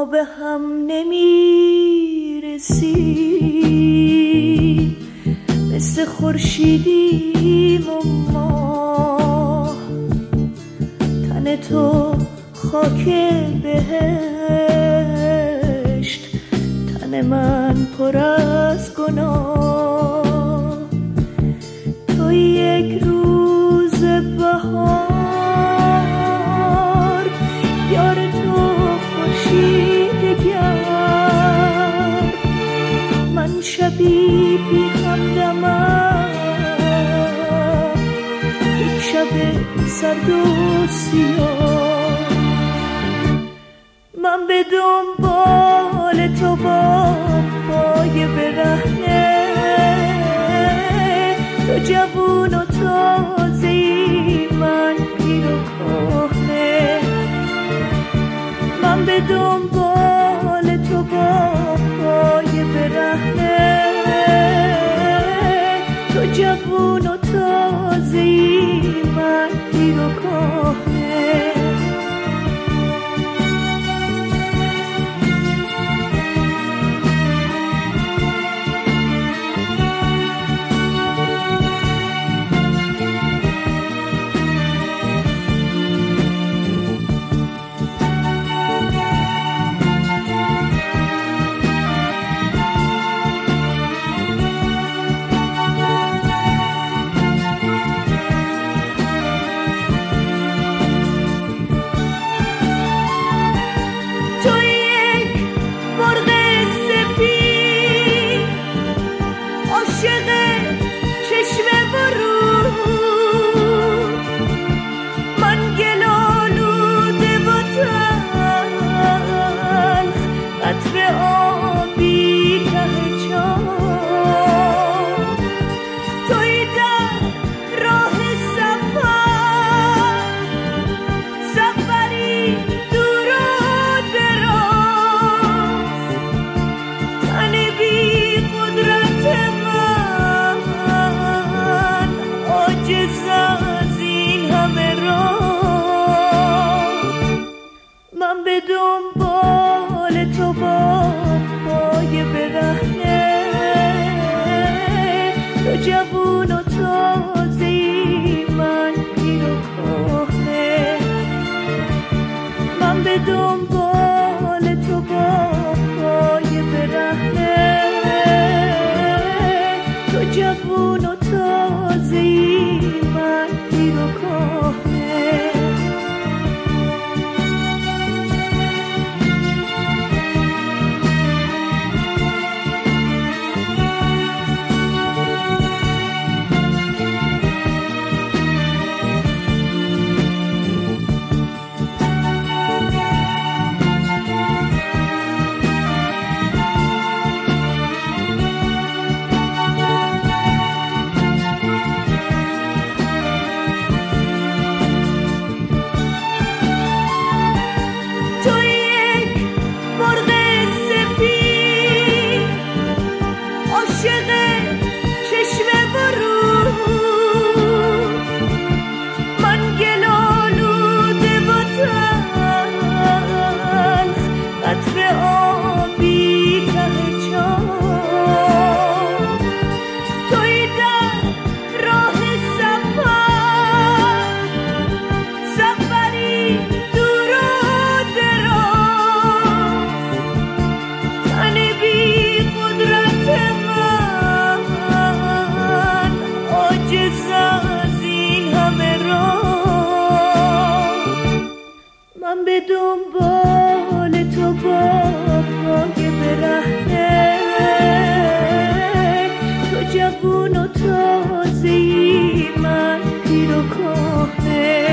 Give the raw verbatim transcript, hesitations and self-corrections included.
ما به هم نمیرسیم، مثل خورشیدیم و ماه. تن تو خاک بهشت، تن من پر از گناه. تو یک روز بهار، یار تو خورشید گرم، من شبی بی همدمم، یک شب سرد و سیاه. من به دنبال تو با پای برهنه، تو جوون و تازه‌ای، من پیر و کهنه. من به دنبال تو با پای برهنه، تو جوون و تازه‌ای، من پیر و کهنه. من به دنبال تو با پای برهنه، تو جوون و تازه‌ای، من پیر و کهنه. من به دنبال تو با پای برهنه، تو جوون و تازه‌ای، من پیر و کهنه. من به دنبال تو با پای برهنه، تو جوون و تازه‌ای، من پیر و کهنه.